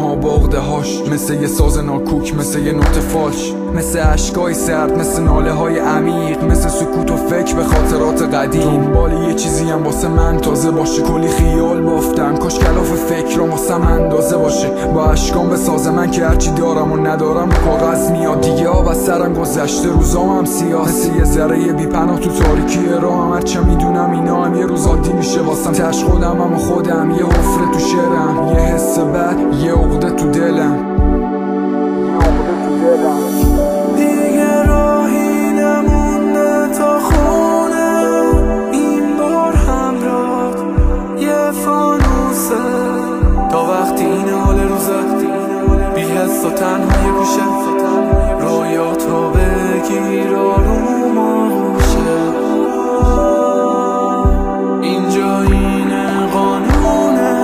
ها با عقده هاش، مثل یه ساز ناکوک، مثل یه نوت فالش، مثل عشقای سرد، مثل ناله های عمیق، مثل سکوت و فکر به خاطرات قدیم. دنبال یه چیزی هم واسه من تازه باشه، کلی خیال بافتم، کاش کلاف فکرام واسه من اندازه باشه. با اشکام به ساز من که هرچی دارم و ندارم رو کاغذ میاد. دیگه آب از سرم گذشته، روزام هم سیاه، مثل یه ذره بی پناه تو تاریکی راهم. هرچه میدونم اینا هم یه روز عادی میشه واسم. تش خودم و خودم، یه حفره تو شعرم، یه حس بد، یه عقده تو دلم. دیگه راهی نمونده تا خونه، این بار همراه یه فانوسه، تا وقتی این حال روزه بی حس و تنهای گوشه، رویاتو بگیر آروم آغوشه. اینجا اینه قانونه،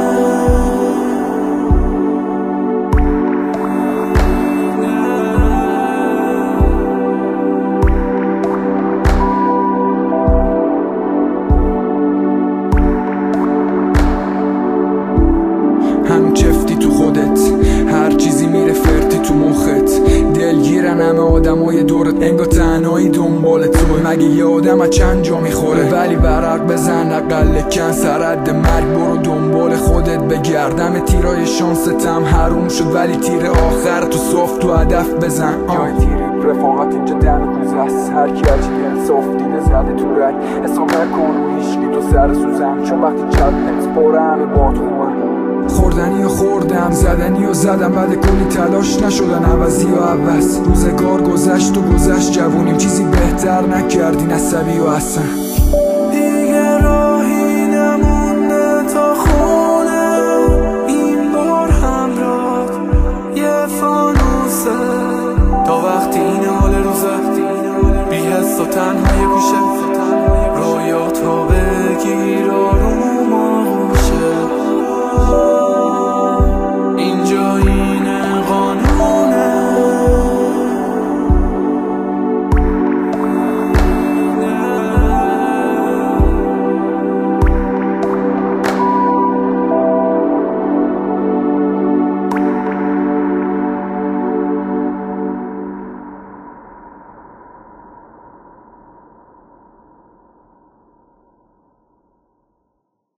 هم چفتی تو خودت، هر چیزی میره فرتی تو مخت، دلگیرن همه آدمای دورت، انگار تنهایی دنبال توه. مگه یه آدم از چند جا میخوره؟ ولی برق بزن اقل کن، سرد مرگ برو دنبال خودت بگردم. تیرای شانستم حروم شد، ولی تیر آخر تو صاف تو هدف بزن. جای تیری رفاقت اینجا دم کوزه است، هر کی هرچی انصاف دیده زده تو رگ. حساب نکن رو هیچکی تو سر سوزم، چون وقتی چپ پاره همه باد خوبم. خوردنی و خوردم، زدنی و زدم، بعد کلی تلاش نشدن عوضی و عوض. روزگار گذشت و گذشت جوونیم، چیزی بهتر نکردین عصبی و اصلا. دیگه راهی نمونده تا خونه، این بار همراه یه فانوسه، تا وقتی این حال روزه بی حس و تنهای گوشه، رویاتو بگیر آروم